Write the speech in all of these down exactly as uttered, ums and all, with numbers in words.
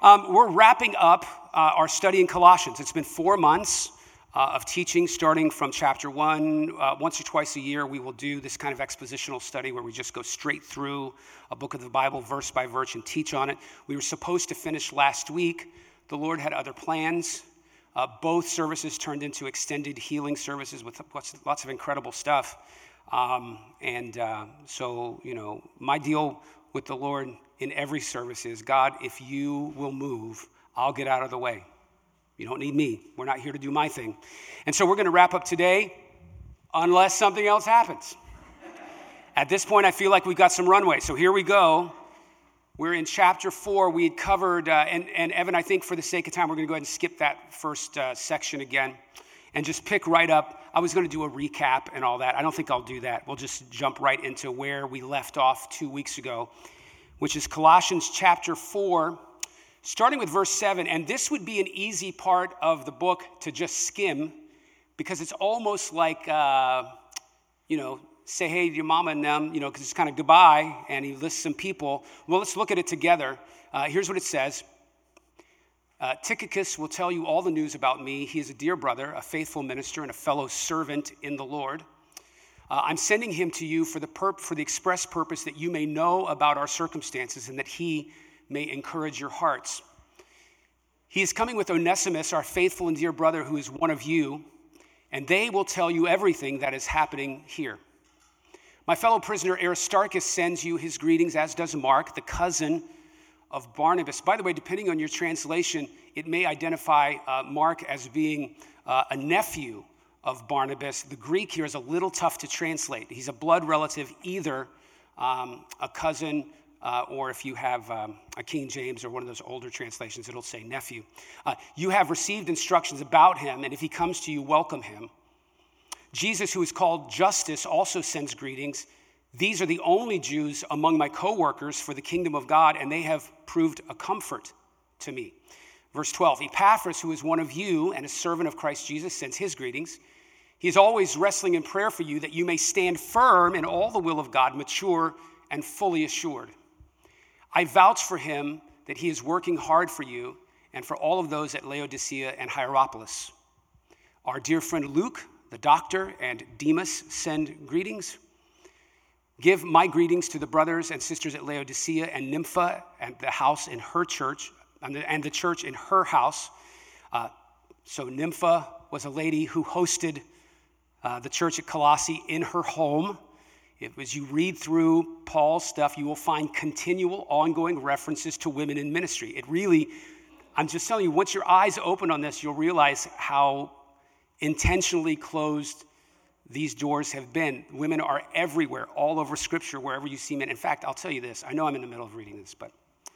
Um, we're wrapping up uh, our study in Colossians. It's been four months uh, of teaching, starting from chapter one. Uh, once or twice a year, we will do this kind of expositional study where we just go straight through a book of the Bible, verse by verse, and teach on it. We were supposed to finish last week. The Lord had other plans. Uh, both services turned into extended healing services with lots of incredible stuff. Um, and uh, so, you know, my deal with the Lord in every service is, God, if you will move, I'll get out of the way. You don't need me. We're not here to do my thing. And so we're going to wrap up today unless something else happens. At this point, I feel like we've got some runway. So here we go. We're in chapter four. We had covered, uh, and, and Evan, I think for the sake of time, we're going to go ahead and skip that first uh, section again and just pick right up. I was going to do a recap and all that. I don't think I'll do that. We'll just jump right into where we left off two weeks ago, which is Colossians chapter four, starting with verse seven. And this would be an easy part of the book to just skim because it's almost like, uh, you know, say hey to your mama and them, you know, because it's kind of goodbye, and he lists some people. Well, let's look at it together. Uh, here's what it says. Uh, Tychicus will tell you all the news about me. He is a dear brother, a faithful minister, and a fellow servant in the Lord. Uh, I'm sending him to you for the perp- for the express purpose that you may know about our circumstances and that he may encourage your hearts. He is coming with Onesimus, our faithful and dear brother, who is one of you, and they will tell you everything that is happening here. My fellow prisoner Aristarchus sends you his greetings, as does Mark, the cousin of Barnabas. By the way, depending on your translation, it may identify uh, Mark as being uh, a nephew of Barnabas. The Greek here is a little tough to translate. He's a blood relative, either um, a cousin uh, or if you have um, a King James or one of those older translations, it'll say nephew. Uh, you have received instructions about him, and if he comes to you, welcome him. Jesus, who is called Justus, also sends greetings. These are the only Jews among my co-workers for the kingdom of God, and they have proved a comfort to me. Verse twelve, Epaphras, who is one of you and a servant of Christ Jesus, sends his greetings. He is always wrestling in prayer for you that you may stand firm in all the will of God, mature and fully assured. I vouch for him that he is working hard for you and for all of those at Laodicea and Hierapolis. Our dear friend Luke, the doctor, and Demas send greetings. Give my greetings to the brothers and sisters at Laodicea and Nympha and the house in her church, and the, and the church in her house. Uh, so Nympha was a lady who hosted uh, the church at Colossae in her home. It, as you read through Paul's stuff, you will find continual, ongoing references to women in ministry. It really, I'm just telling you, once your eyes open on this, you'll realize how intentionally closed these doors have been. Women are everywhere, all over Scripture, wherever you see men. In fact, I'll tell you this. I know I'm in the middle of reading this, but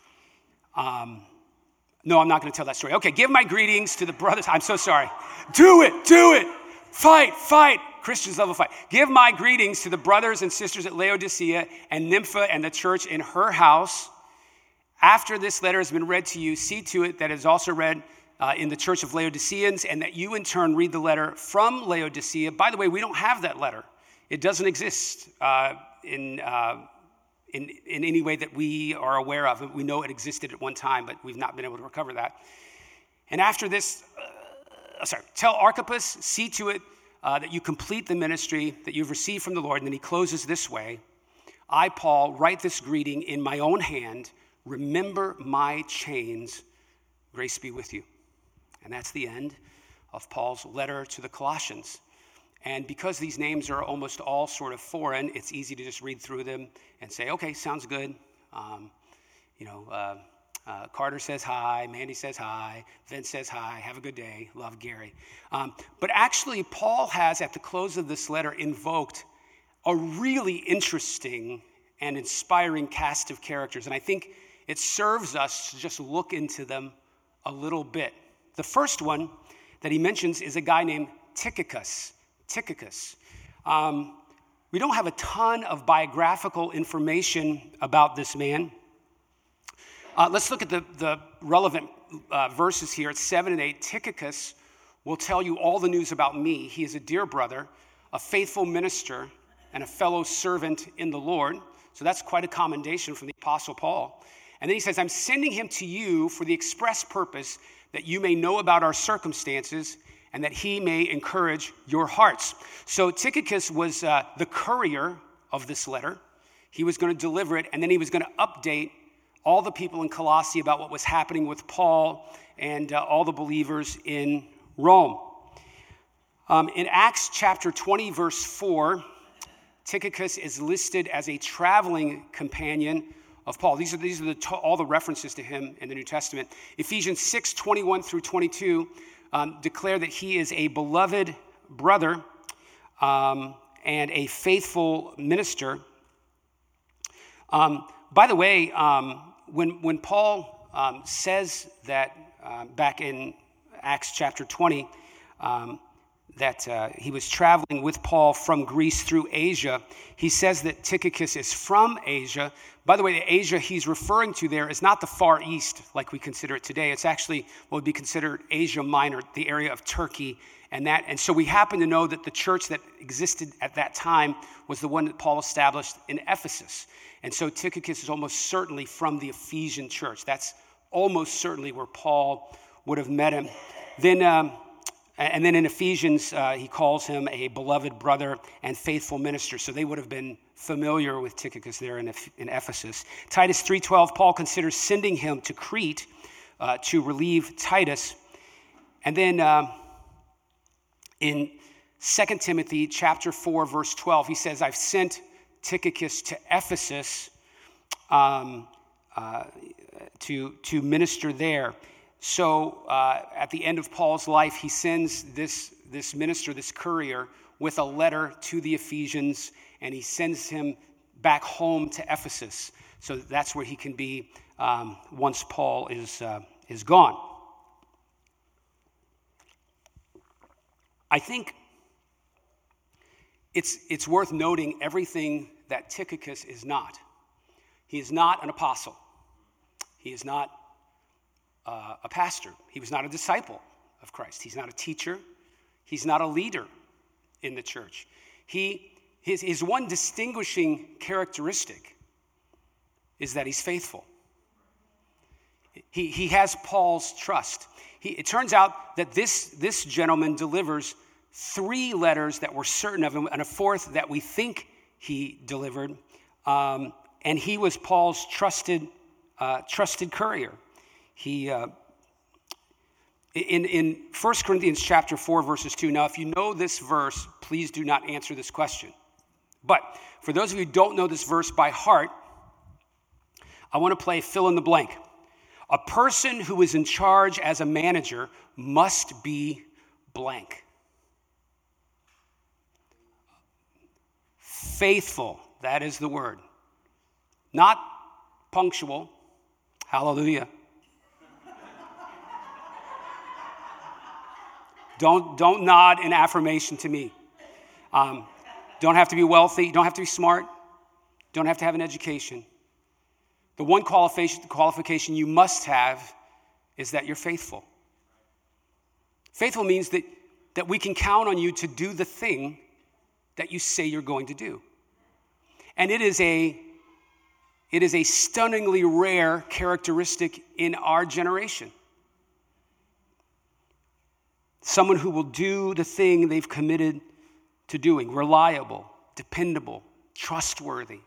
um, no, I'm not going to tell that story. Okay, give my greetings to the brothers. I'm so sorry. Do it, do it. Fight, fight. Christians love a fight. Give my greetings to the brothers and sisters at Laodicea and Nympha and the church in her house. After this letter has been read to you, see to it that it is also read Uh, in the church of Laodiceans, and that you in turn read the letter from Laodicea. By the way, we don't have that letter. It doesn't exist uh, in, uh, in in any way that we are aware of. We know it existed at one time, but we've not been able to recover that. And after this, uh, sorry, tell Archippus, see to it uh, that you complete the ministry that you've received from the Lord. And then he closes this way. I, Paul, write this greeting in my own hand. Remember my chains. Grace be with you. And that's the end of Paul's letter to the Colossians. And because these names are almost all sort of foreign, it's easy to just read through them and say, okay, sounds good. Um, you know, uh, uh, Carter says hi, Mandy says hi, Vince says hi, have a good day, love Gary. Um, but actually, Paul has, at the close of this letter, invoked a really interesting and inspiring cast of characters. And I think it serves us to just look into them a little bit. The first one that he mentions is a guy named Tychicus. Tychicus. Um, we don't have a ton of biographical information about this man. Uh, let's look at the, the relevant uh, verses here. It's seven and eight. Tychicus will tell you all the news about me. He is a dear brother, a faithful minister, and a fellow servant in the Lord. So that's quite a commendation from the Apostle Paul. And then he says, I'm sending him to you for the express purpose that you may know about our circumstances and that he may encourage your hearts. So Tychicus was uh, the courier of this letter. He was going to deliver it, and then he was going to update all the people in Colossae about what was happening with Paul and uh, all the believers in Rome. Um, in Acts chapter twenty, verse four, Tychicus is listed as a traveling companion of Paul. These are, these are the, all the references to him in the New Testament. Ephesians six, twenty-one through twenty-two um, declare that he is a beloved brother um, and a faithful minister. Um, by the way, um, when, when Paul um, says that uh, back in Acts chapter twenty, um, that uh, he was traveling with Paul from Greece through Asia, he says that Tychicus is from Asia. By the way, the Asia he's referring to there is not the Far East like we consider it today. It's actually what would be considered Asia Minor, the area of Turkey. And that, and so we happen to know that the church that existed at that time was the one that Paul established in Ephesus. And so Tychicus is almost certainly from the Ephesian church. That's almost certainly where Paul would have met him. Then, um, and then in Ephesians, uh, he calls him a beloved brother and faithful minister. So they would have been familiar with Tychicus there in, in Ephesus. Titus three twelve, Paul considers sending him to Crete uh, to relieve Titus. And then uh, in Second Timothy chapter four, verse twelve, he says, I've sent Tychicus to Ephesus um, uh, to, to minister there. So uh, at the end of Paul's life, he sends this, this minister, this courier, with a letter to the Ephesians, and he sends him back home to Ephesus. So that's where he can be um, once Paul is, uh, is gone. I think it's, it's worth noting everything that Tychicus is not. He is not an apostle. He is not uh, a pastor. He was not a disciple of Christ. He's not a teacher. He's not a leader in the church. He, his, his one distinguishing characteristic is that he's faithful. He, he has Paul's trust. He, it turns out that this, this gentleman delivers three letters that we're certain of, and a fourth that we think he delivered. Um, and he was Paul's trusted, uh, trusted courier. He, uh, in, in First Corinthians chapter four, verses two, now if you know this verse, please do not answer this question. But for those of you who don't know this verse by heart, I want to play fill in the blank. A person who is in charge as a manager must be blank. Faithful, that is the word. Not punctual. Hallelujah. Don't, don't nod in affirmation to me. Um, don't have to be wealthy. Don't have to be smart. Don't have to have an education. The one qualification, qualification you must have is that you're faithful. Faithful means that, that we can count on you to do the thing that you say you're going to do. And it is a, it is a stunningly rare characteristic in our generation. Someone who will do the thing they've committed to doing, reliable, dependable, trustworthy.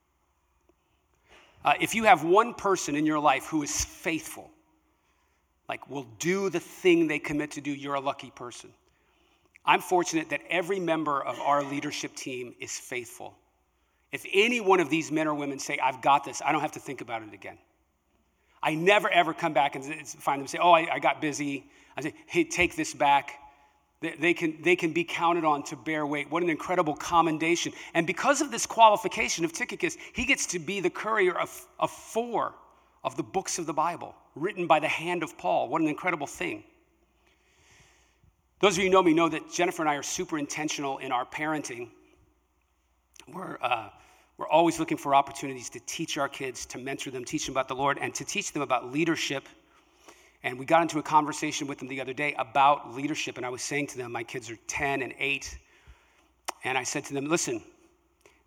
Uh, if you have one person in your life who is faithful, like will do the thing they commit to do, you're a lucky person. I'm fortunate that every member of our leadership team is faithful. If any one of these men or women say, I've got this, I don't have to think about it again. I never, ever come back and find them say, oh, I, I got busy. I say, hey, take this back. They, they, can, they can be counted on to bear weight. What an incredible commendation. And because of this qualification of Tychicus, he gets to be the courier of, of four of the books of the Bible, written by the hand of Paul. What an incredible thing. Those of you who know me know that Jennifer and I are super intentional in our parenting. We're, uh, we're always looking for opportunities to teach our kids, to mentor them, teach them about the Lord, and to teach them about leadership. And we got into a conversation with them the other day about leadership, and I was saying to them, my kids are ten and eight, and I said to them, listen,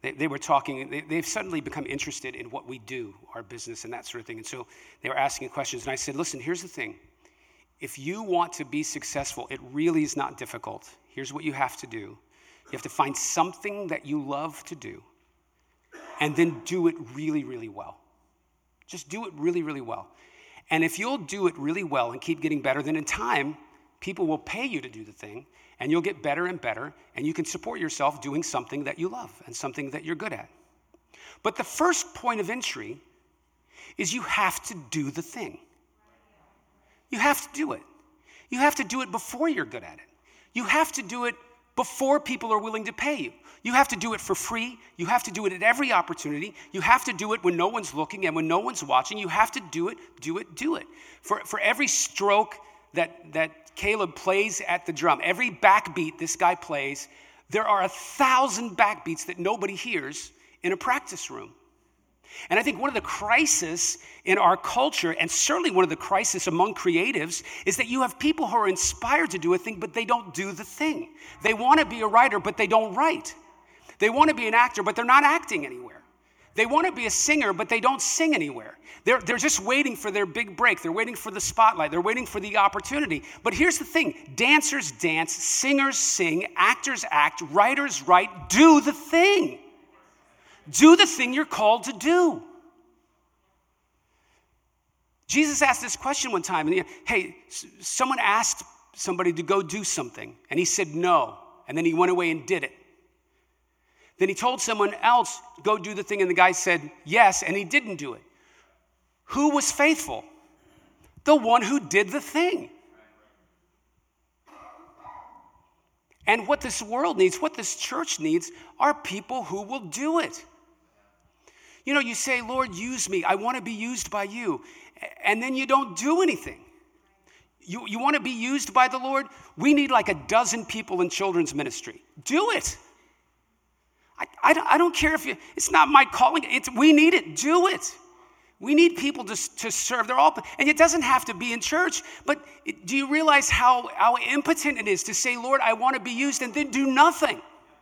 they, they were talking, they, they've suddenly become interested in what we do, our business and that sort of thing. And so they were asking questions. And I said, listen, here's the thing. If you want to be successful, it really is not difficult. Here's what you have to do. You have to find something that you love to do and then do it really, really well. Just do it really, really well. And if you'll do it really well and keep getting better, then in time, people will pay you to do the thing, and you'll get better and better, and you can support yourself doing something that you love and something that you're good at. But the first point of entry is you have to do the thing. You have to do it. You have to do it before you're good at it. You have to do it before people are willing to pay you. You have to do it for free. You have to do it at every opportunity. You have to do it when no one's looking and when no one's watching. You have to do it, do it, do it. For, for every stroke that, that Caleb plays at the drum, every backbeat this guy plays, there are a thousand backbeats that nobody hears in a practice room. And I think one of the crises in our culture, and certainly one of the crises among creatives, is that you have people who are inspired to do a thing, but they don't do the thing. They want to be a writer, but they don't write. They want to be an actor, but they're not acting anywhere. They want to be a singer, but they don't sing anywhere. They're, they're just waiting for their big break. They're waiting for the spotlight. They're waiting for the opportunity. But here's the thing. Dancers dance, singers sing, actors act, writers write. Do the thing. Do the thing you're called to do. Jesus asked this question one time. And he, hey, someone asked somebody to go do something, and he said no. And then he went away and did it. Then he told someone else, go do the thing, and the guy said yes, and he didn't do it. Who was faithful? The one who did the thing. And what this world needs, what this church needs, are people who will do it. You know, you say, Lord, use me. I want to be used by you. And then you don't do anything. You, you want to be used by the Lord? We need like a dozen people in children's ministry. Do it. I, I, don't, I don't care if you, it's not my calling. It's, we need it. Do it. We need people to, to serve. They're all, and it doesn't have to be in church, but it, do you realize how, how impotent it is to say, Lord, I want to be used, and then do nothing?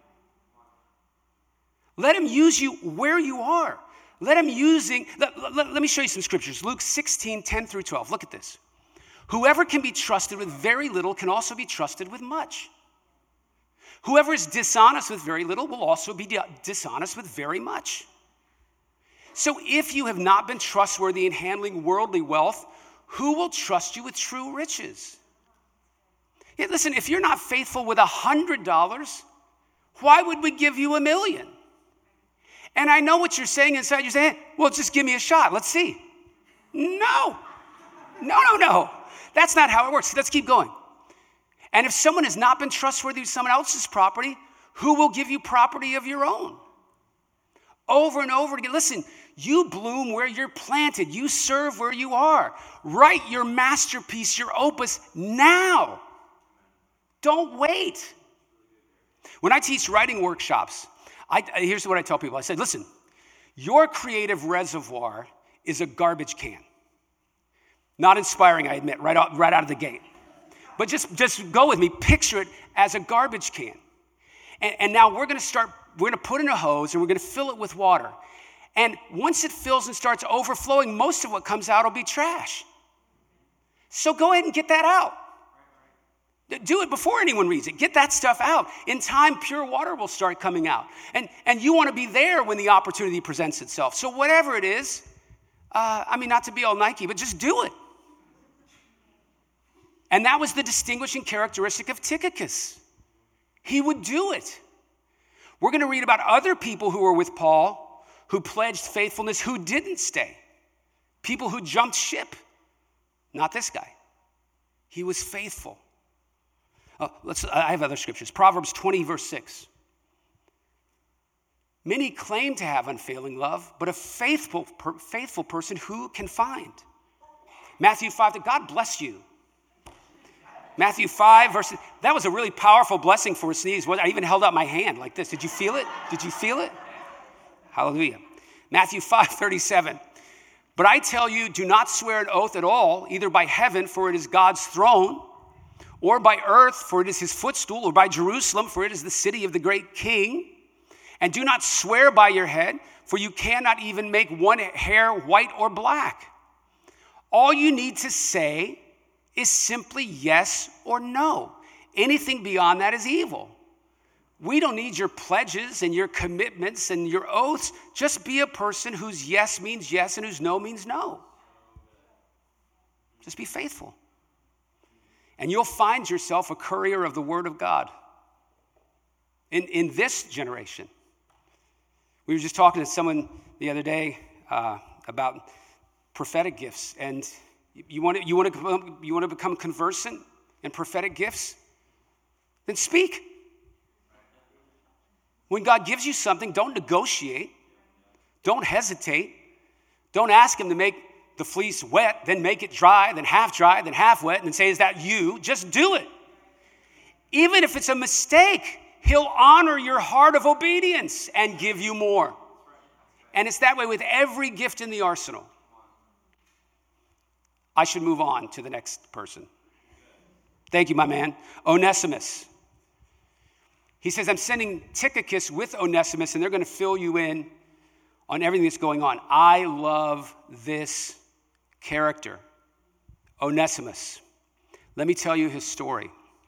Let him use you where you are. Let him using, let, let, let me show you some scriptures. Luke sixteen, ten through twelve. Look at this. Whoever can be trusted with very little can also be trusted with much. Whoever is dishonest with very little will also be dishonest with very much. So if you have not been trustworthy in handling worldly wealth, who will trust you with true riches? Yeah, listen, if you're not faithful with a hundred dollars, why would we give you a million? And I know what you're saying inside. You're saying, well, just give me a shot. Let's see. No, no, no, no. That's not how it works. Let's keep going. And if someone has not been trustworthy with someone else's property, who will give you property of your own? Over and over again. Listen, you bloom where you're planted. You serve where you are. Write your masterpiece, your opus now. Don't wait. When I teach writing workshops, I, here's what I tell people. I said, listen, your creative reservoir is a garbage can. Not inspiring, I admit, right out, right out of the gate. But just, just go with me. Picture it as a garbage can. And, and now we're going to start, we're going to put in a hose and we're going to fill it with water. And once it fills and starts overflowing, most of what comes out will be trash. So go ahead and get that out. Do it before anyone reads it. Get that stuff out. In time, pure water will start coming out. And, and you want to be there when the opportunity presents itself. So whatever it is, uh, I mean, not to be all Nike, but just do it. And that was the distinguishing characteristic of Tychicus. He would do it. We're going to read about other people who were with Paul, who pledged faithfulness, who didn't stay. People who jumped ship. Not this guy. He was faithful. Oh, let's, I have other scriptures. Proverbs twenty, verse six. Many claim to have unfailing love, but a faithful, per, faithful person who can find? Matthew five, God bless you. Matthew five, verse, that was a really powerful blessing for a sneeze. I even held out my hand like this. Did you feel it? Did you feel it? Hallelujah. Matthew five, thirty-seven. But I tell you, do not swear an oath at all, either by heaven, for it is God's throne, or by earth, for it is his footstool, or by Jerusalem, for it is the city of the great king. And do not swear by your head, for you cannot even make one hair white or black. All you need to say is simply yes or no. Anything beyond that is evil. We don't need your pledges and your commitments and your oaths. Just be a person whose yes means yes and whose no means no. Just be faithful. And you'll find yourself a courier of the word of God in, in this generation. We were just talking to someone the other day uh, about prophetic gifts. And you want to, you want to, you want to become conversant in prophetic gifts? Then speak. When God gives you something, don't negotiate. Don't hesitate. Don't ask him to make the fleece wet, then make it dry, then half dry, then half wet, and then say, is that you? Just do it. Even if it's a mistake, he'll honor your heart of obedience and give you more. And it's that way with every gift in the arsenal. I should move on to the next person. Thank you, my man. Onesimus. He says, I'm sending Tychicus with Onesimus, and they're going to fill you in on everything that's going on. I love this character, Onesimus. Let me tell you his story.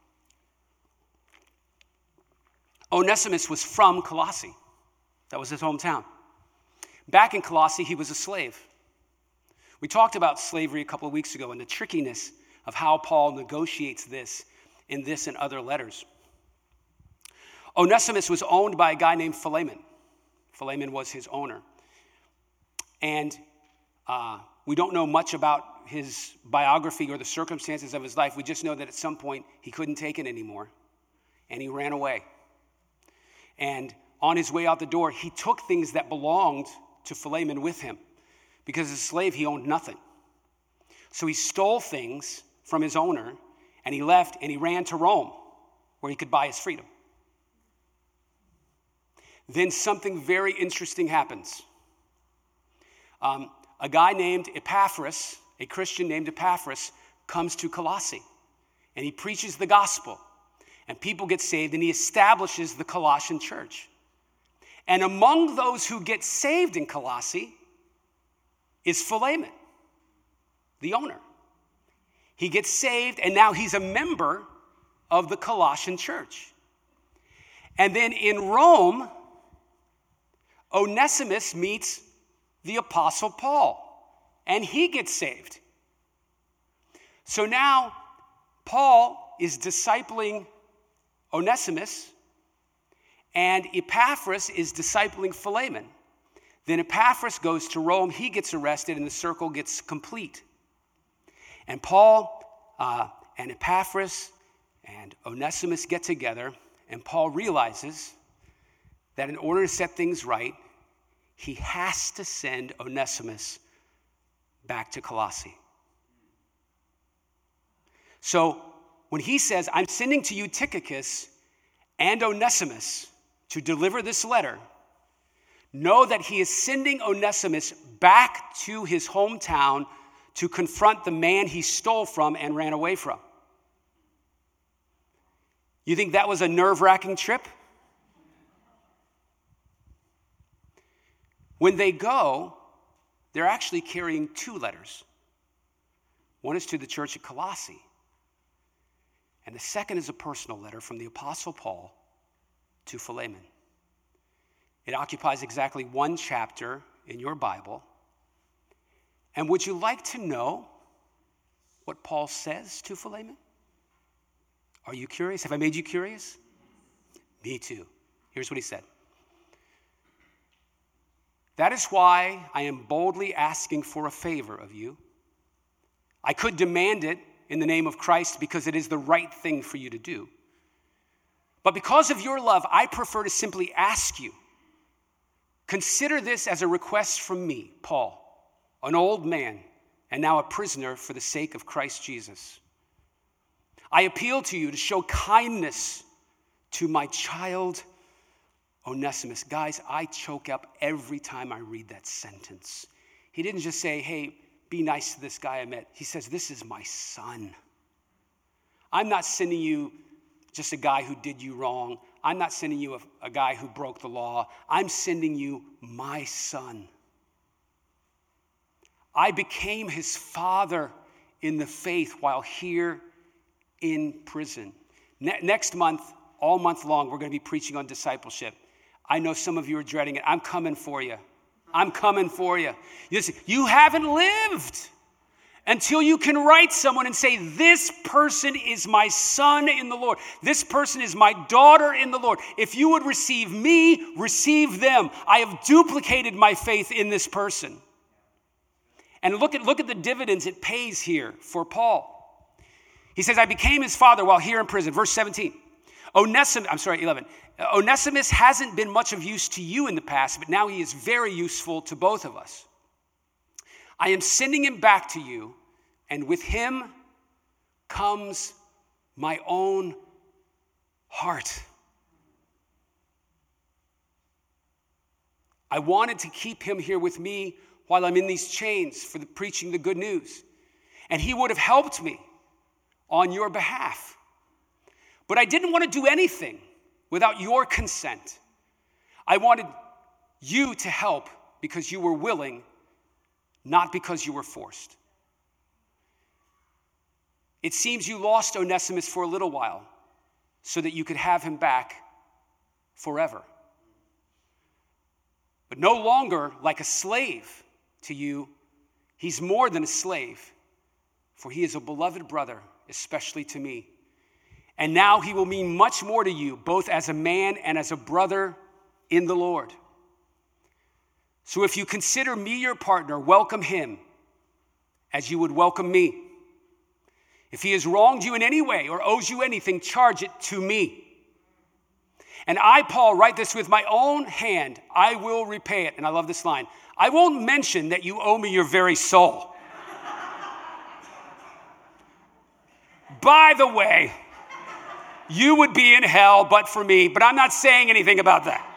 Onesimus was from Colossae. That was his hometown. Back in Colossae, he was a slave. We talked about slavery a couple of weeks ago and the trickiness of how Paul negotiates this in this and other letters. Onesimus was owned by a guy named Philemon. Philemon was his owner. And uh, we don't know much about his biography or the circumstances of his life. We just know that at some point he couldn't take it anymore, and he ran away. And on his way out the door, he took things that belonged to Philemon with him, because as a slave, he owned nothing. So he stole things from his owner, and he left, and he ran to Rome, where he could buy his freedom. Then something very interesting happens. Um, a guy named Epaphras, a Christian named Epaphras, comes to Colossae, and he preaches the gospel, and people get saved, and he establishes the Colossian church. And among those who get saved in Colossae is Philemon, the owner. He gets saved, and now he's a member of the Colossian church. And then in Rome, Onesimus meets the Apostle Paul, and he gets saved. So now Paul is discipling Onesimus, and Epaphras is discipling Philemon. Then Epaphras goes to Rome, he gets arrested, and the circle gets complete. And Paul uh, and Epaphras and Onesimus get together, and Paul realizes that in order to set things right, he has to send Onesimus back to Colossae. So when he says, I'm sending to you Tychicus and Onesimus to deliver this letter, know that he is sending Onesimus back to his hometown to confront the man he stole from and ran away from. You think that was a nerve-wracking trip? When they go, they're actually carrying two letters. One is to the church at Colossae, and the second is a personal letter from the Apostle Paul to Philemon. It occupies exactly one chapter in your Bible. And would you like to know what Paul says to Philemon? Are you curious? Have I made you curious? Me too. Here's what he said. That is why I am boldly asking for a favor of you. I could demand it in the name of Christ because it is the right thing for you to do. But because of your love, I prefer to simply ask you. Consider this as a request from me, Paul, an old man and now a prisoner for the sake of Christ Jesus. I appeal to you to show kindness to my child Onesimus. Guys, I choke up every time I read that sentence. He didn't just say, hey, be nice to this guy I met. He says, this is my son. I'm not sending you just a guy who did you wrong. I'm not sending you a, a guy who broke the law. I'm sending you my son. I became his father in the faith while here in prison. Ne- next month, all month long, we're going to be preaching on discipleship. I know some of you are dreading it. I'm coming for you. I'm coming for you. Listen, you haven't lived until you can write someone and say, this person is my son in the Lord. This person is my daughter in the Lord. If you would receive me, receive them. I have duplicated my faith in this person. And look at, look at the dividends it pays here for Paul. He says, I became his father while here in prison. Verse seventeen. Onesimus, I'm sorry, eleven. Onesimus hasn't been much of use to you in the past, but now he is very useful to both of us. I am sending him back to you, and with him comes my own heart. I wanted to keep him here with me while I'm in these chains for the preaching the good news. And he would have helped me on your behalf. But I didn't want to do anything without your consent. I wanted you to help because you were willing, not because you were forced. It seems you lost Onesimus for a little while so that you could have him back forever. But no longer like a slave to you, he's more than a slave, for he is a beloved brother, especially to me. And now he will mean much more to you, both as a man and as a brother in the Lord. So if you consider me your partner, welcome him as you would welcome me. If he has wronged you in any way or owes you anything, charge it to me. And I, Paul, write this with my own hand. I will repay it. And I love this line. I won't mention that you owe me your very soul. By the way, you would be in hell but for me, but I'm not saying anything about that.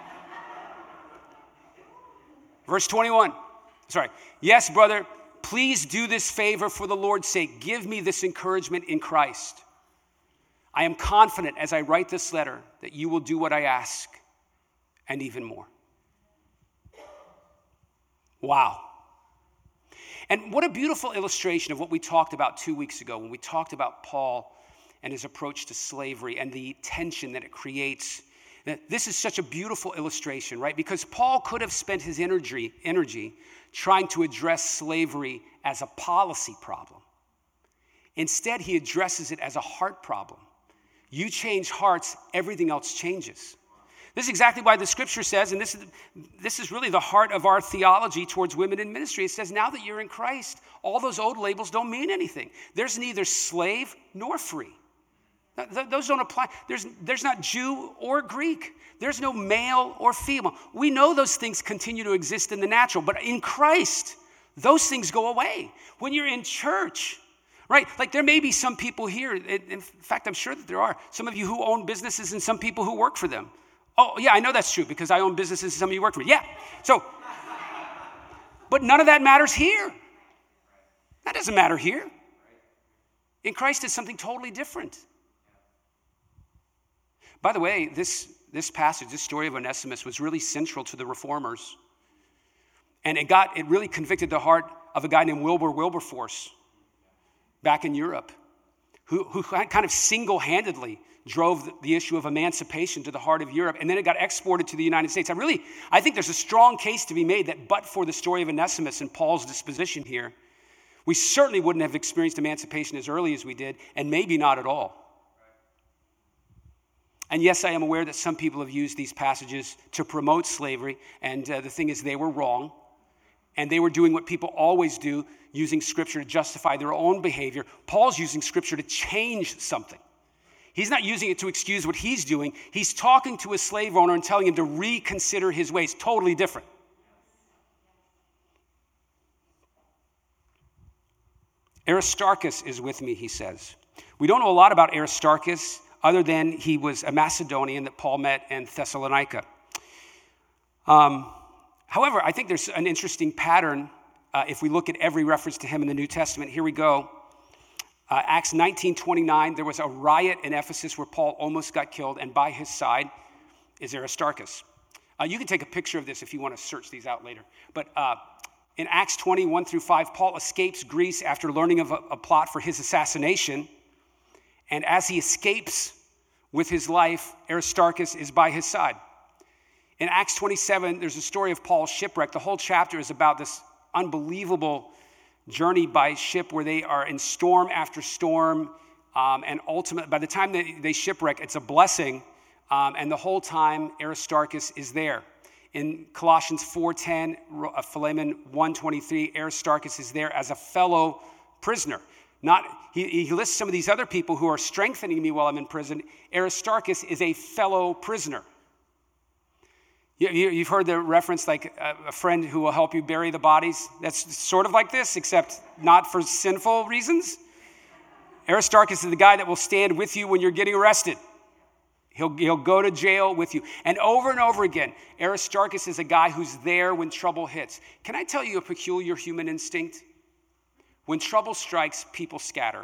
Verse twenty-one. Sorry. Yes, brother, please do this favor for the Lord's sake. Give me this encouragement in Christ. I am confident as I write this letter that you will do what I ask and even more. Wow. And what a beautiful illustration of what we talked about two weeks ago when we talked about Paul and his approach to slavery and the tension that it creates. This is such a beautiful illustration, right? Because Paul could have spent his energy, energy trying to address slavery as a policy problem. Instead, he addresses it as a heart problem. You change hearts, everything else changes. This is exactly why the scripture says, and this is, this is really the heart of our theology towards women in ministry. It says, now that you're in Christ, all those old labels don't mean anything. There's neither slave nor free. Th- those don't apply. There's, there's not Jew or Greek. There's no male or female. We know those things continue to exist in the natural, but in Christ, those things go away. When you're in church, right? Like there may be some people here, in fact, I'm sure that there are, some of you who own businesses and some people who work for them. Oh, yeah, I know that's true because I own businesses and some of you work for me. Yeah, so, but none of that matters here. That doesn't matter here. In Christ, it's something totally different. By the way, this, this passage, this story of Onesimus was really central to the reformers. And it got, it really convicted the heart of a guy named Wilbur Wilberforce back in Europe, who, who kind of single-handedly drove the issue of emancipation to the heart of Europe, and then it got exported to the United States. I really, I think there's a strong case to be made that but for the story of Onesimus and Paul's disposition here, we certainly wouldn't have experienced emancipation as early as we did, and maybe not at all. And yes, I am aware that some people have used these passages to promote slavery, and uh, the thing is they were wrong, and they were doing what people always do, using Scripture to justify their own behavior. Paul's using Scripture to change something. He's not using it to excuse what he's doing. He's talking to a slave owner and telling him to reconsider his ways. Totally different. Aristarchus is with me, he says. We don't know a lot about Aristarchus other than he was a Macedonian that Paul met in Thessalonica. Um, however, I think there's an interesting pattern uh, if we look at every reference to him in the New Testament. Here we go. Uh, Acts nineteen twenty-nine, there was a riot in Ephesus where Paul almost got killed, and by his side is Aristarchus. Uh, you can take a picture of this if you want to search these out later. But uh, in Acts twenty, one through five, Paul escapes Greece after learning of a, a plot for his assassination. And as he escapes with his life, Aristarchus is by his side. In Acts twenty-seven, there's a story of Paul's shipwreck. The whole chapter is about this unbelievable journey by ship where they are in storm after storm. Um, and ultimately, by the time they, they shipwreck, it's a blessing. Um, and the whole time, Aristarchus is there. In Colossians four ten, uh, Philemon one twenty-three, Aristarchus is there as a fellow prisoner. Not he, he lists some of these other people who are strengthening me while I'm in prison. Aristarchus is a fellow prisoner. You, you, you've heard the reference like a, a friend who will help you bury the bodies. That's sort of like this, except not for sinful reasons. Aristarchus is the guy that will stand with you when you're getting arrested. He'll, he'll go to jail with you. And over and over again, Aristarchus is a guy who's there when trouble hits. Can I tell you a peculiar human instinct? When trouble strikes, people scatter.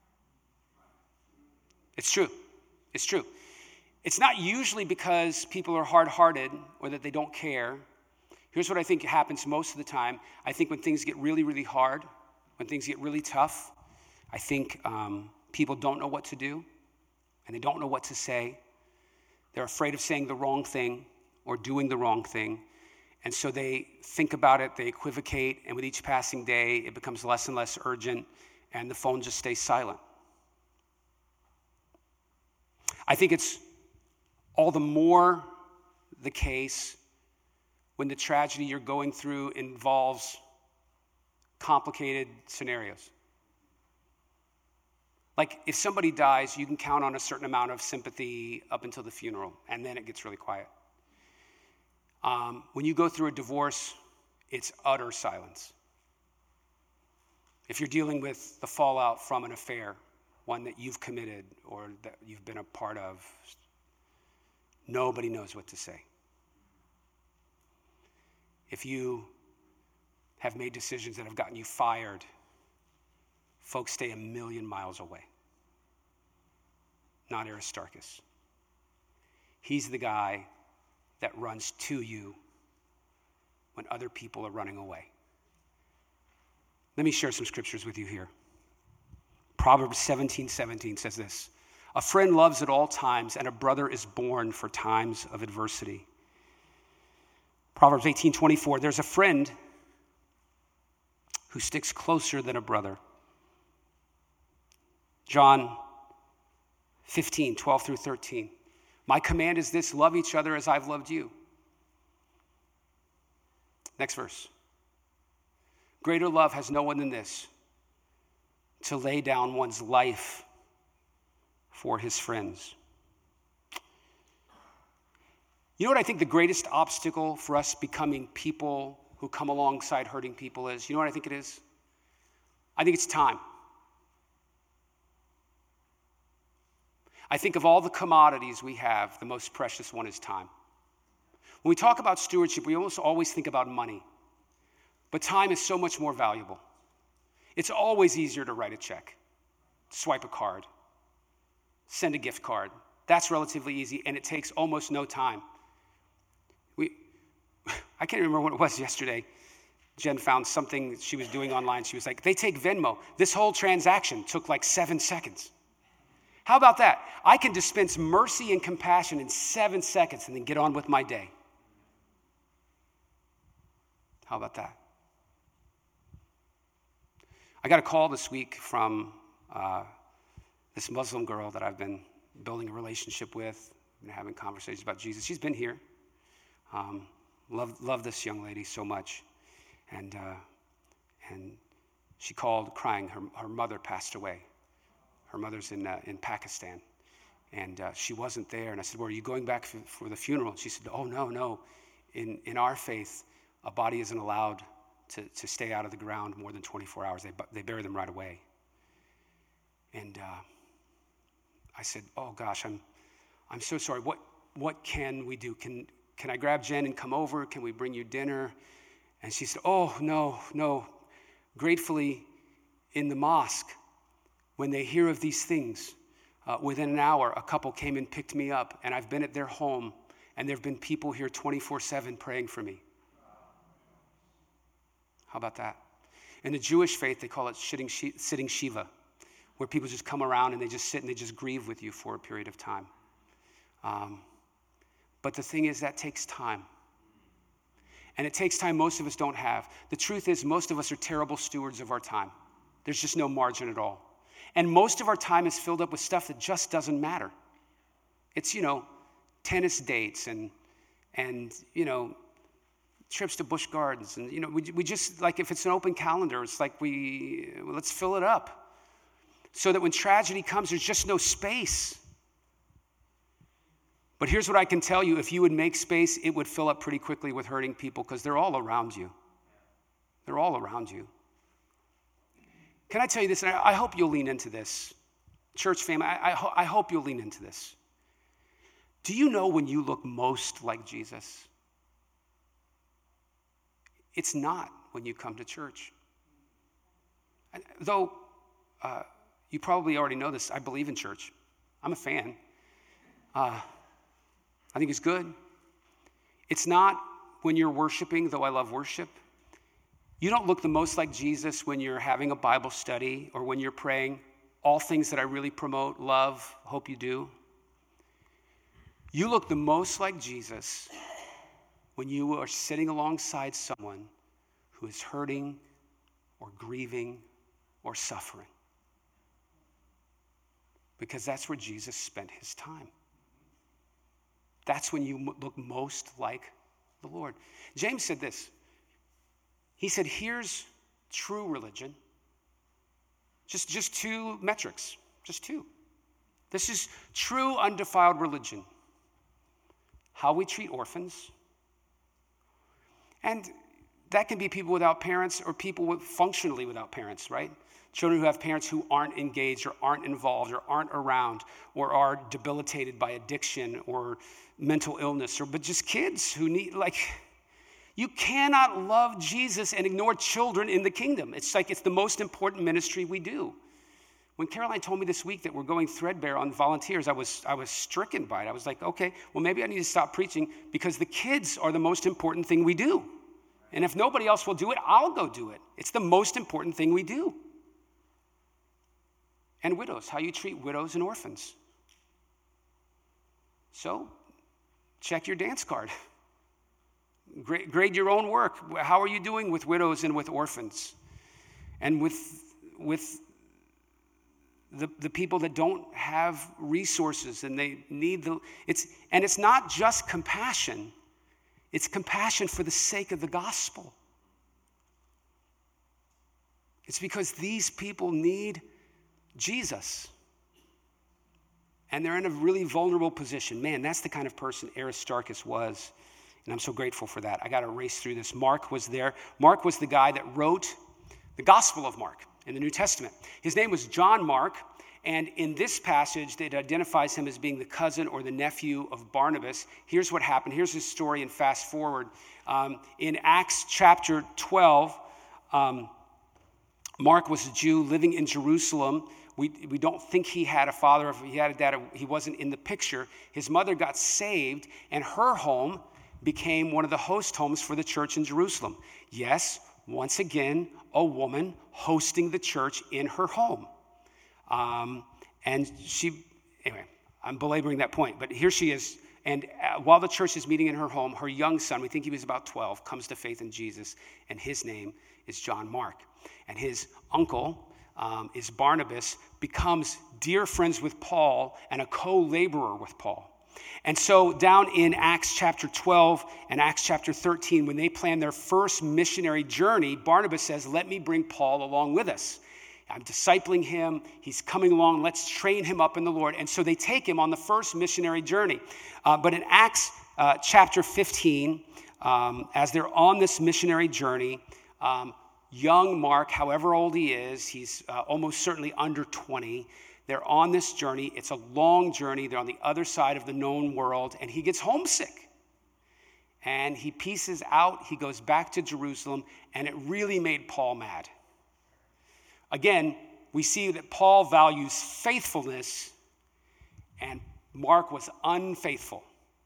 It's true. It's true. It's not usually because people are hard-hearted or that they don't care. Here's what I think happens most of the time. I think when things get really, really hard, when things get really tough, I think um, people don't know what to do and they don't know what to say. They're afraid of saying the wrong thing or doing the wrong thing. And so they think about it, they equivocate, and with each passing day, it becomes less and less urgent, and the phone just stays silent. I think it's all the more the case when the tragedy you're going through involves complicated scenarios. Like if somebody dies, you can count on a certain amount of sympathy up until the funeral, and then it gets really quiet. Um, when you go through a divorce, it's utter silence. If you're dealing with the fallout from an affair, one that you've committed or that you've been a part of, nobody knows what to say. If you have made decisions that have gotten you fired, folks stay a million miles away. Not Aristarchus. He's the guy that runs to you when other people are running away. Let me share some scriptures with you here. Proverbs seventeen seventeen says this: a friend loves at all times, and a brother is born for times of adversity. Proverbs eighteen twenty-four, there's a friend who sticks closer than a brother. John fifteen, twelve through thirteen. My command is this: love each other as I've loved you. Next verse. Greater love has no one than this, to lay down one's life for his friends. You know what I think the greatest obstacle for us becoming people who come alongside hurting people is? You know what I think it is? I think it's time. I think of all the commodities we have, the most precious one is time. When we talk about stewardship, we almost always think about money. But time is so much more valuable. It's always easier to write a check, swipe a card, send a gift card. That's relatively easy, and it takes almost no time. We, I can't remember what it was yesterday. Jen found something she was doing online. She was like, they take Venmo. This whole transaction took like seven seconds. How about that? I can dispense mercy and compassion in seven seconds and then get on with my day. How about that? I got a call this week from uh, this Muslim girl that I've been building a relationship with, been having conversations about Jesus. She's been here. Um, love, love this young lady so much. And uh, and she called crying. Her, her mother passed away. Her mother's in uh, in Pakistan, and uh, she wasn't there. And I said, well, are you going back for, for the funeral? And she said, oh, no, no. In in our faith, a body isn't allowed to, to stay out of the ground more than twenty-four hours. They they bury them right away. And uh, I said, oh, gosh, I'm I'm so sorry. What what can we do? Can can I grab Jen and come over? Can we bring you dinner? And she said, oh, no, no. Gratefully, in the mosque, when they hear of these things, uh, within an hour, a couple came and picked me up, and I've been at their home, and there have been people here twenty-four seven praying for me. How about that? In the Jewish faith, they call it sitting Shiva, where people just come around and they just sit and they just grieve with you for a period of time. Um, but the thing is, that takes time. And it takes time most of us don't have. The truth is, most of us are terrible stewards of our time. There's just no margin at all. And most of our time is filled up with stuff that just doesn't matter. It's, you know, tennis dates and, and you know, trips to Busch Gardens. And, you know, we, we just, like, if it's an open calendar, it's like we, well, let's fill it up. So that when tragedy comes, there's just no space. But here's what I can tell you. If you would make space, it would fill up pretty quickly with hurting people because they're all around you. They're all around you. Can I tell you this? And I, I hope you'll lean into this. Church family, I, I, ho- I hope you'll lean into this. Do you know when you look most like Jesus? It's not when you come to church. And though uh, you probably already know this, I believe in church. I'm a fan. Uh, I think it's good. It's not when you're worshiping, though I love worship. You don't look the most like Jesus when you're having a Bible study or when you're praying. All things that I really promote, love, hope you do. You look the most like Jesus when you are sitting alongside someone who is hurting or grieving or suffering. Because that's where Jesus spent his time. That's when you look most like the Lord. James said this. He said, here's true religion. Just, just two metrics, just two. This is true undefiled religion. How we treat orphans. And that can be people without parents or people with functionally without parents, right? Children who have parents who aren't engaged or aren't involved or aren't around or are debilitated by addiction or mental illness, or but just kids who need, like, you cannot love Jesus and ignore children in the kingdom. It's like it's the most important ministry we do. When Caroline told me this week that we're going threadbare on volunteers, I was I was stricken by it. I was like, okay, well, maybe I need to stop preaching because the kids are the most important thing we do. And if nobody else will do it, I'll go do it. It's the most important thing we do. And widows, how you treat widows and orphans. So, check your dance card. Grade, grade your own work. How are you doing with widows and with orphans? And with, with the, the people that don't have resources and they need the, it's, and it's not just compassion. It's compassion for the sake of the gospel. It's because these people need Jesus. And they're in a really vulnerable position. Man, that's the kind of person Aristarchus was. And I'm so grateful for that. I got to race through this. Mark was there. Mark was the guy that wrote the Gospel of Mark in the New Testament. His name was John Mark. And in this passage, it identifies him as being the cousin or the nephew of Barnabas. Here's what happened. Here's his story, and fast forward. Um, in Acts chapter twelve, um, Mark was a Jew living in Jerusalem. We, we don't think he had a father. If he had a dad, he wasn't in the picture. His mother got saved, and her home became one of the host homes for the church in Jerusalem. Yes, once again, a woman hosting the church in her home. Um, and she, anyway, I'm belaboring that point, but here she is. And uh, while the church is meeting in her home, her young son, we think he was about twelve, comes to faith in Jesus, and his name is John Mark. And his uncle um, is Barnabas, becomes dear friends with Paul and a co-laborer with Paul. And so down in Acts chapter twelve and Acts chapter thirteen, when they plan their first missionary journey, Barnabas says, let me bring Paul along with us. I'm discipling him. He's coming along. Let's train him up in the Lord. And so they take him on the first missionary journey. Uh, but in Acts uh, chapter fifteen, um, as they're on this missionary journey, um, young Mark, however old he is, he's uh, almost certainly under twenty. They're on this journey. It's a long journey. They're on the other side of the known world, and he gets homesick. And he pieces out. He goes back to Jerusalem, and it really made Paul mad. Again, we see that Paul values faithfulness, and Mark was unfaithful.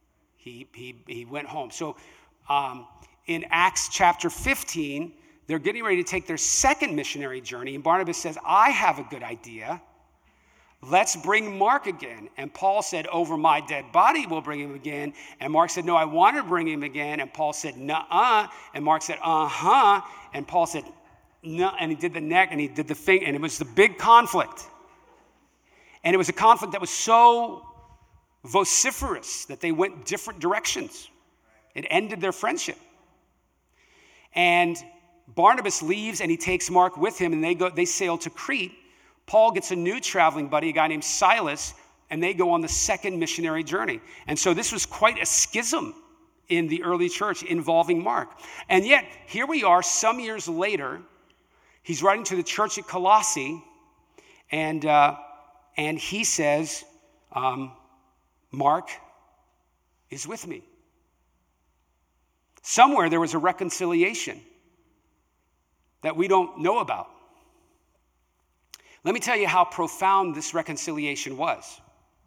he, he, he went home. So um, in Acts chapter fifteen, they're getting ready to take their second missionary journey, and Barnabas says, I have a good idea. Let's bring Mark again. And Paul said, over my dead body, we'll bring him again. And Mark said, no, I want to bring him again. And Paul said, nuh-uh. And Mark said, uh-huh. And Paul said, no. And he did the neck, and he did the thing, and it was the big conflict. And it was a conflict that was so vociferous that they went different directions. It ended their friendship. And Barnabas leaves, and he takes Mark with him, and they go. They sail to Crete. Paul gets a new traveling buddy, a guy named Silas, and they go on the second missionary journey. And so this was quite a schism in the early church involving Mark. And yet, here we are some years later. He's writing to the church at Colossae, and, uh, and he says, um, Mark is with me. Somewhere there was a reconciliation that we don't know about. Let me tell you how profound this reconciliation was.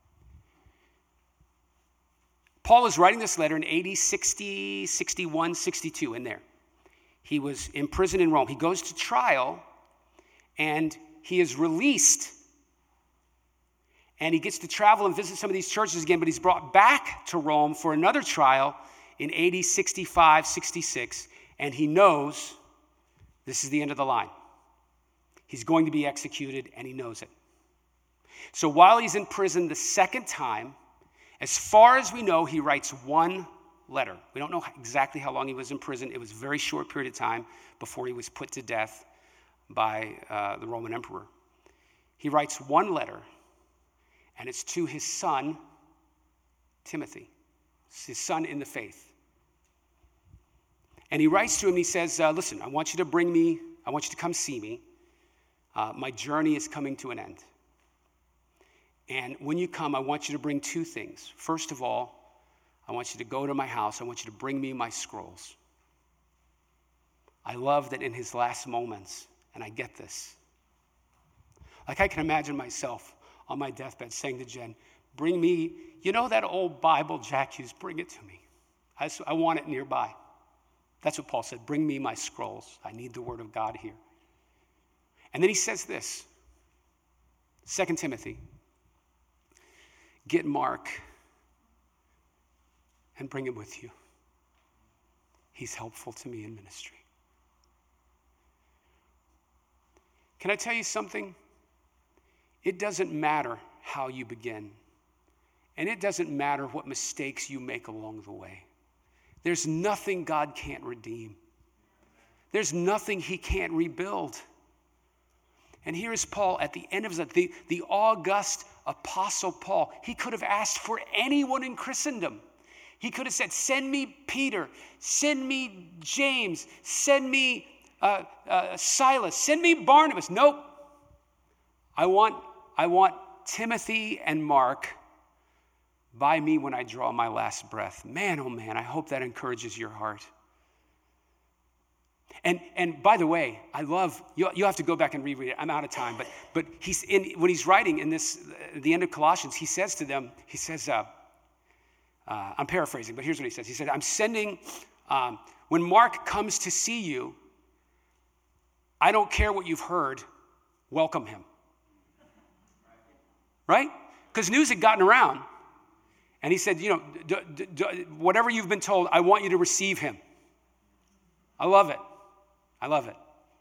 Paul is writing this letter in A D sixty, sixty-one, sixty-two, in there. He was in prison in Rome. He goes to trial, and he is released. And he gets to travel and visit some of these churches again, but he's brought back to Rome for another trial in A D sixty-five, sixty-six, and he knows this is the end of the line. He's going to be executed, and he knows it. So while he's in prison the second time, as far as we know, he writes one letter. We don't know exactly how long he was in prison. It was a very short period of time before he was put to death by uh, the Roman emperor. He writes one letter, and it's to his son, Timothy. It's his son in the faith. And he writes to him, he says, uh, listen, I want you to bring me, I want you to come see me. Uh, my journey is coming to an end. And when you come, I want you to bring two things. First of all, I want you to go to my house. I want you to bring me my scrolls. I love that in his last moments, and I get this. Like I can imagine myself on my deathbed saying to Jen, bring me, you know that old Bible Jack used, bring it to me. I, just, I want it nearby. That's what Paul said, bring me my scrolls. I need the word of God here. And then he says this, Second Timothy, get Mark and bring him with you. He's helpful to me in ministry. Can I tell you something? It doesn't matter how you begin, and it doesn't matter what mistakes you make along the way. There's nothing God can't redeem. There's nothing he can't rebuild. And here is Paul at the end of his life, the, the august apostle Paul. He could have asked for anyone in Christendom. He could have said, send me Peter, send me James, send me uh, uh, Silas, send me Barnabas. Nope. I want, I want Timothy and Mark by me when I draw my last breath. Man, oh man, I hope that encourages your heart. And and by the way, I love, you you have to go back and reread it. I'm out of time, but but he's in, when he's writing in this, uh, the end of Colossians, he says to them, he says, uh, uh, I'm paraphrasing, but here's what he says. He said, I'm sending, um, when Mark comes to see you, I don't care what you've heard, welcome him. Right? Because news had gotten around. And he said, you know, d- d- d- whatever you've been told, I want you to receive him. I love it. I love it.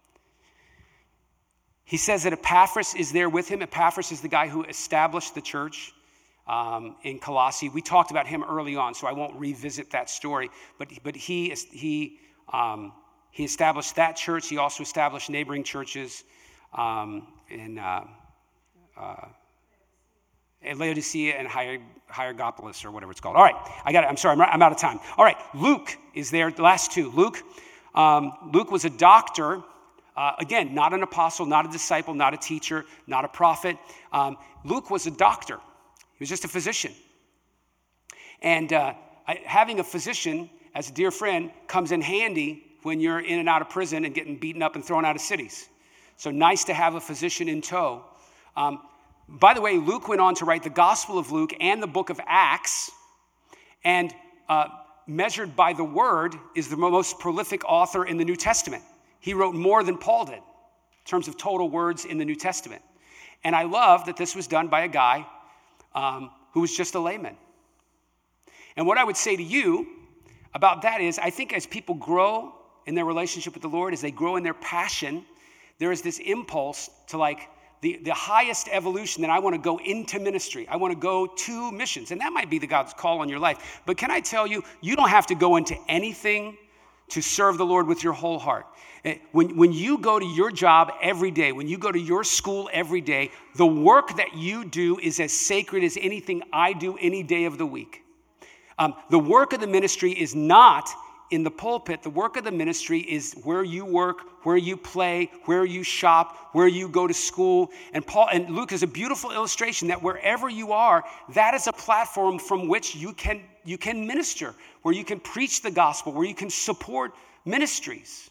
He says that Epaphras is there with him. Epaphras is the guy who established the church um, in Colossae. We talked about him early on, so I won't revisit that story. But but he he um, he established that church. He also established neighboring churches um, in uh, uh, Laodicea and Hierapolis, or whatever it's called. All right, I got it. I'm sorry, I'm, I'm out of time. All right, Luke is there. The last two. Luke. Um, Luke was a doctor. Uh, again, not an apostle, not a disciple, not a teacher, not a prophet. Um, Luke was a doctor. He was just a physician. And uh, I, having a physician as a dear friend comes in handy when you're in and out of prison and getting beaten up and thrown out of cities. So nice to have a physician in tow. Um, by the way, Luke went on to write the Gospel of Luke and the book of Acts. And uh, measured by the word, is the most prolific author in the New Testament. He wrote more than Paul did in terms of total words in the New Testament. And I love that this was done by a guy um, who was just a layman. And what I would say to you about that is, I think as people grow in their relationship with the Lord, as they grow in their passion, there is this impulse to like the, the highest evolution that I want to go into ministry. I want to go to missions. And that might be the God's call on your life. But can I tell you, you don't have to go into anything to serve the Lord with your whole heart. When, when you go to your job every day, when you go to your school every day, the work that you do is as sacred as anything I do any day of the week. Um, the work of the ministry is not in the pulpit. The work of the ministry is where you work, where you play, where you shop, where you go to school. And Paul and Luke is a beautiful illustration that wherever you are, that is a platform from which you can you can minister, where you can preach the gospel, where you can support ministries.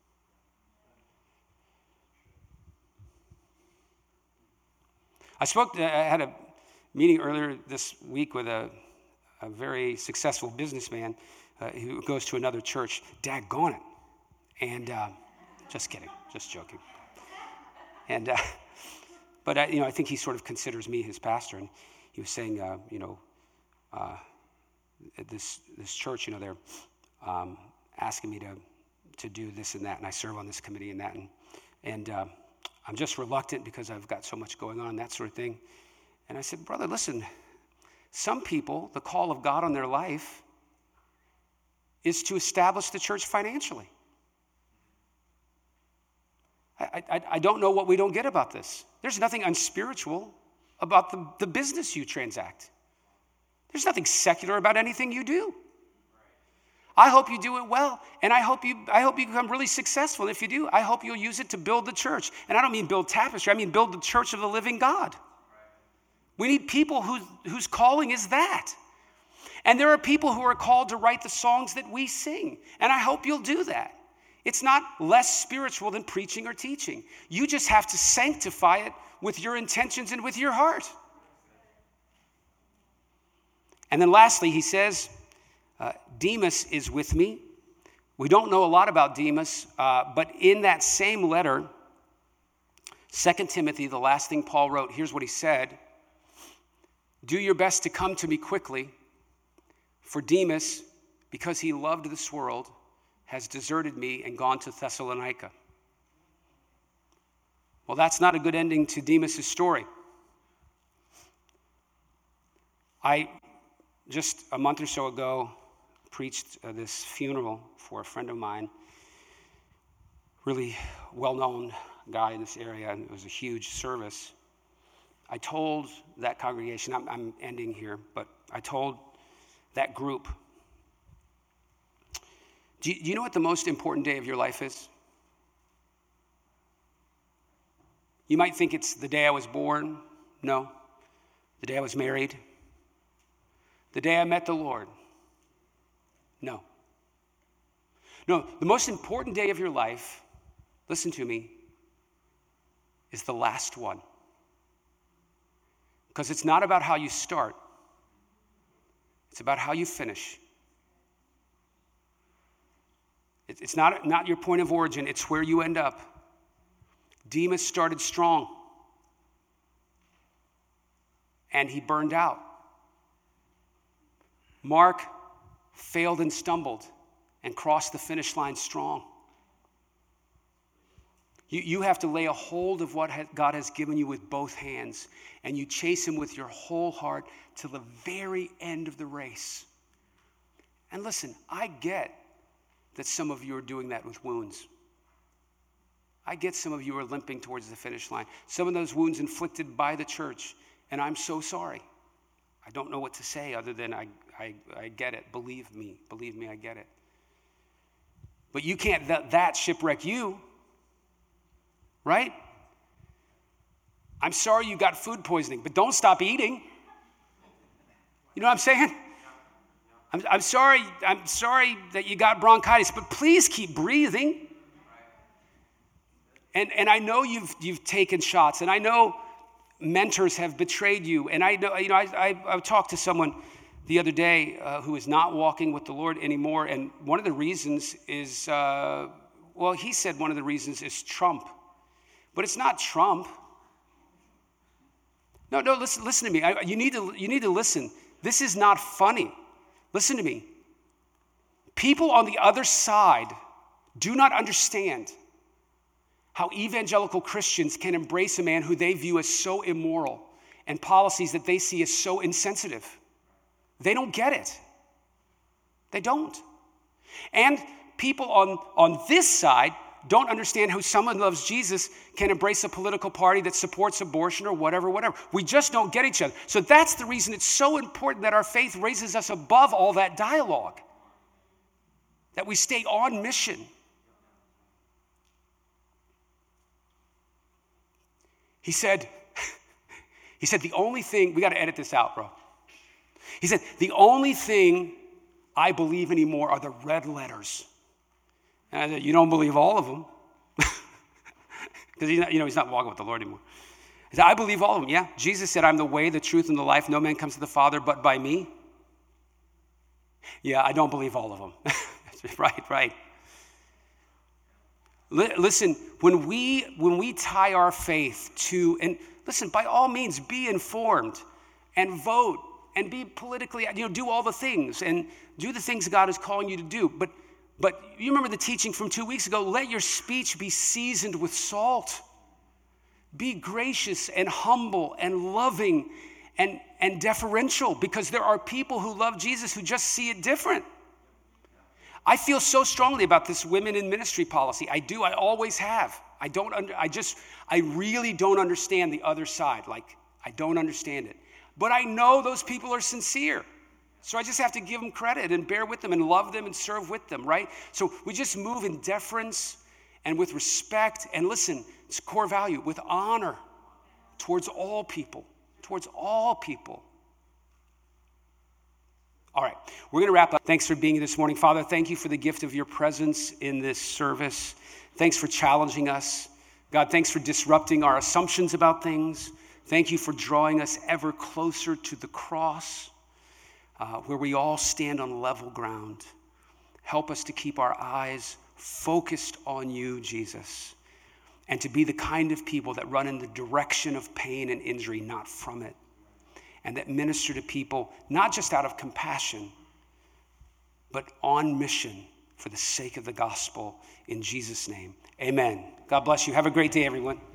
I spoke. To, I had a meeting earlier this week with a, a very successful businessman uh, who goes to another church. Daggone it! And uh, just kidding, just joking. And uh, but I, you know, I think he sort of considers me his pastor. And he was saying, uh, you know, uh, at this this church, you know, they're um, asking me to to do this and that, and I serve on this committee and that, and and. Uh, I'm just reluctant because I've got so much going on, that sort of thing. And I said, brother, listen, some people, the call of God on their life is to establish the church financially. I, I, I don't know what we don't get about this. There's nothing unspiritual about the, the business you transact. There's nothing secular about anything you do. I hope you do it well, and I hope you I hope you become really successful. And if you do, I hope you'll use it to build the church. And I don't mean build Tapestry, I mean build the church of the living God. We need people who, whose calling is that. And there are people who are called to write the songs that we sing, and I hope you'll do that. It's not less spiritual than preaching or teaching. You just have to sanctify it with your intentions and with your heart. And then lastly, he says, Uh, Demas is with me. We don't know a lot about Demas, uh, but in that same letter, Second Timothy, the last thing Paul wrote, here's what he said. Do your best to come to me quickly, for Demas, because he loved this world, has deserted me and gone to Thessalonica. Well, that's not a good ending to Demas' story. I, just a month or so ago, preached uh, this funeral for a friend of mine, really well-known guy in this area, and it was a huge service. I told that congregation, I'm, I'm ending here, but I told that group, do you, do you know what the most important day of your life is? You might think it's the day I was born. No. The day I was married. The day I met the Lord. No. No, the most important day of your life, listen to me, is the last one. Because it's not about how you start. It's about how you finish. It's not, not your point of origin, it's where you end up. Demas started strong. And he burned out. Mark failed and stumbled and crossed the finish line strong. You, you have to lay a hold of what God has given you with both hands, and you chase him with your whole heart to the very end of the race. And listen, I get that some of you are doing that with wounds. I get some of you are limping towards the finish line. Some of those wounds inflicted by the church, and I'm so sorry. I don't know what to say other than I, I, I get it. Believe me. Believe me, I get it. But you can't let that shipwreck you, right? I'm sorry you got food poisoning, but don't stop eating. You know what I'm saying? I'm, I'm sorry. I'm sorry that you got bronchitis, but please keep breathing. And and I know you've you've taken shots, and I know mentors have betrayed you, and I know you know I I, I talked to someone the other day uh, who is not walking with the Lord anymore. And one of the reasons is, uh, well, he said one of the reasons is Trump. But it's not Trump. No, no, listen, listen to me. I, you need to, you need to listen. This is not funny. Listen to me. People on the other side do not understand how evangelical Christians can embrace a man who they view as so immoral and policies that they see as so insensitive. They don't get it. They don't. And people on, on this side don't understand how someone who loves Jesus can embrace a political party that supports abortion or whatever, whatever. We just don't get each other. So that's the reason it's so important that our faith raises us above all that dialogue, that we stay on mission. He said, he said, the only thing, we got to edit this out, bro. He said, the only thing I believe anymore are the red letters. And I said, you don't believe all of them. Because he's not, you know, he's not walking with the Lord anymore. He said, I believe all of them. Yeah, Jesus said, I'm the way, the truth, and the life. No man comes to the Father but by me. Yeah, I don't believe all of them. right, right. Listen, when we when we tie our faith to, and listen, by all means, be informed and vote and be politically, you know, do all the things and do the things God is calling you to do. But but you remember the teaching from two weeks ago, let your speech be seasoned with salt. Be gracious and humble and loving and, and deferential, because there are people who love Jesus who just see it different. I feel so strongly about this women in ministry policy. I do. I always have. I don't. Under, I just. I really don't understand the other side. Like, I don't understand it. But I know those people are sincere. So I just have to give them credit and bear with them and love them and serve with them, right? So we just move in deference and with respect. And listen, it's a core value, with honor towards all people. Towards all people. All right, we're going to wrap up. Thanks for being here this morning. Father, thank you for the gift of your presence in this service. Thanks for challenging us. God, thanks for disrupting our assumptions about things. Thank you for drawing us ever closer to the cross, uh, where we all stand on level ground. Help us to keep our eyes focused on you, Jesus, and to be the kind of people that run in the direction of pain and injury, not from it. And that minister to people, not just out of compassion, but on mission for the sake of the gospel. In Jesus' name, amen. God bless you. Have a great day, everyone.